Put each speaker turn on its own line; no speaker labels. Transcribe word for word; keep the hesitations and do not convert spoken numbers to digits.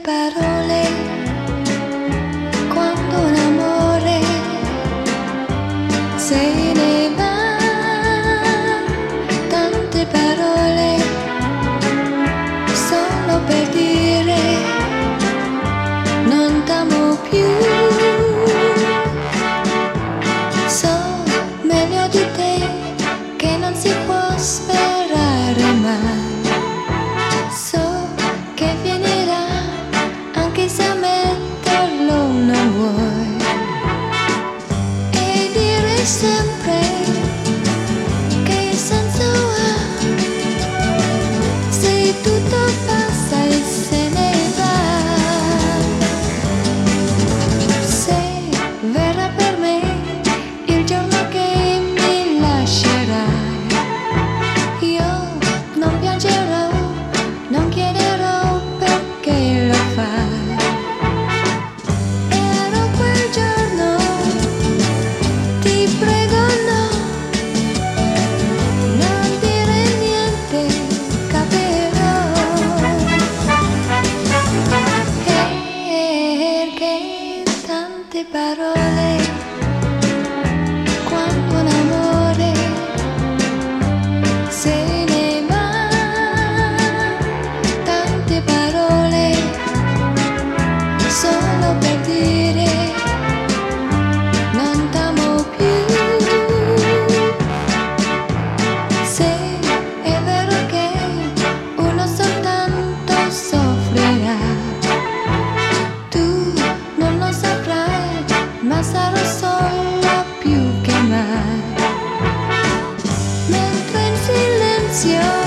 parole quando un amore se ne va, tante parole solo per dire non t'amo più. So meglio di te che non si può sperare mai. So che finirà anche se ammetterlo non vuoi. E dire sempre che senso ha se tutto passa e se ne va. Se verrà per me il giorno che mi lascerai, io non piangerò, non chiederò perché lo fai. Ero quel giorno, ti prego no, non dire niente, capirò. Perché tante parole quando un amore se ne va, tante parole solo per dire non t'amo più. Se è vero che uno soltanto soffrirà, tu non lo saprai, ma sarò sola più che mai. Mentre in silenzio